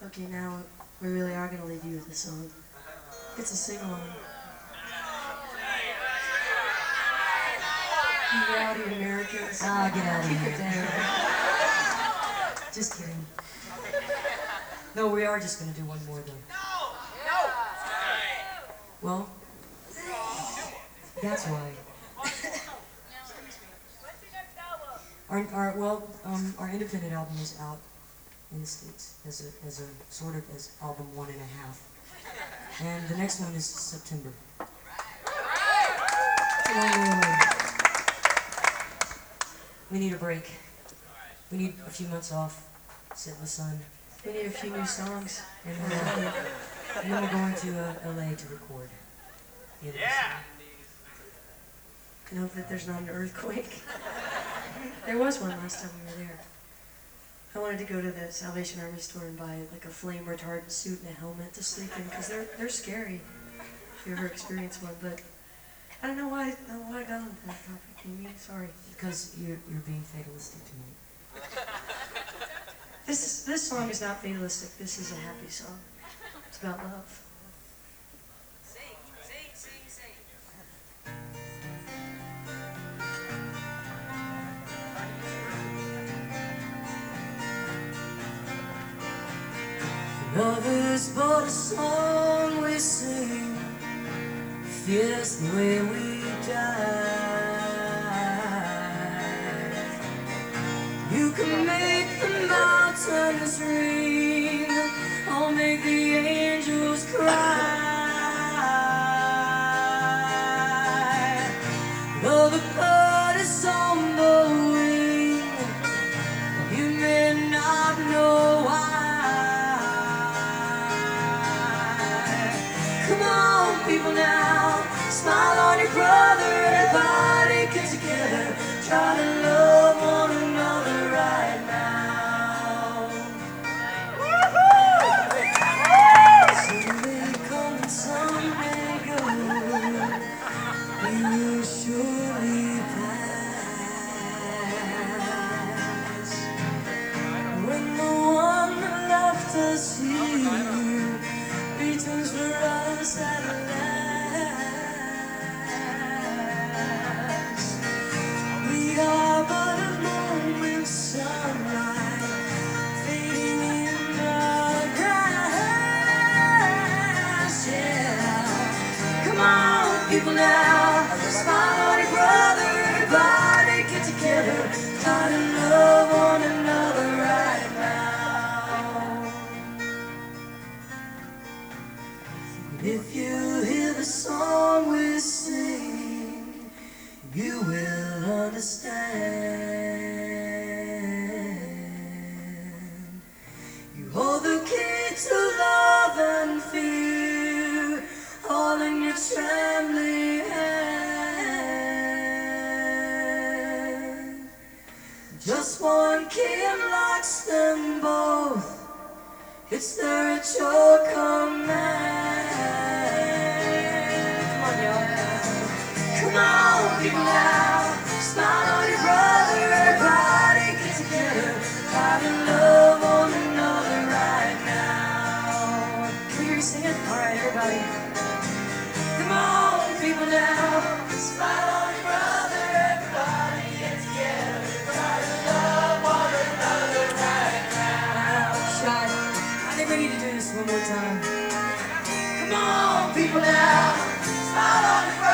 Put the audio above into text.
Okay, now we really are going to leave you with a song. It's a sing-along. You rowdy Americans. Oh, get out of Keep here. it down. Just kidding. No, we are just going to do one more, though. Well, that's why. Our independent album is out in the States as a sort of as album 1.5, and the next one is September. We need a break. We need a few months off, sit in the sun. We need a few new songs. And then we're going to LA to record. Yeah! And hope that there's not an earthquake. There was one last time we were there. I wanted to go to the Salvation Army store and buy like a flame retardant suit and a helmet to sleep in because they're scary if you ever experience one. But I don't know why I got on that topic. Amy, sorry. Because you're being fatalistic tonight. This song is not fatalistic. This is a happy song. It's about love. Sing, sing, sing, sing. Love is but a song we sing, feels the way we die. You can make the mountains ring, I'll make the angels cry. Though the bird is on the wing, you may not know why. Come on, people now, smile on your brother, everybody get together, try to love one another right now. Someday come and someday go, we will surely pass. When the one that left us here returns for us at last, we are but a moment's sunlight fading in the grass. Yeah, come on, people now, smile on your brother, everybody get together, try to love one another right now. If you hear the song we're singing, you will understand. You hold the key to love and fear, all in your trembling hand. Just one key unlocks them both, it's their ritual command. Come on, people now, smile on your brother, everybody get together, try to love one another right now. Can you hear you singing? Alright, everybody. Come on, people now, smile on your brother, everybody get together, try to love one another right now. Shy, I think we need to do this one more time. Come on, people now, smile on your brother.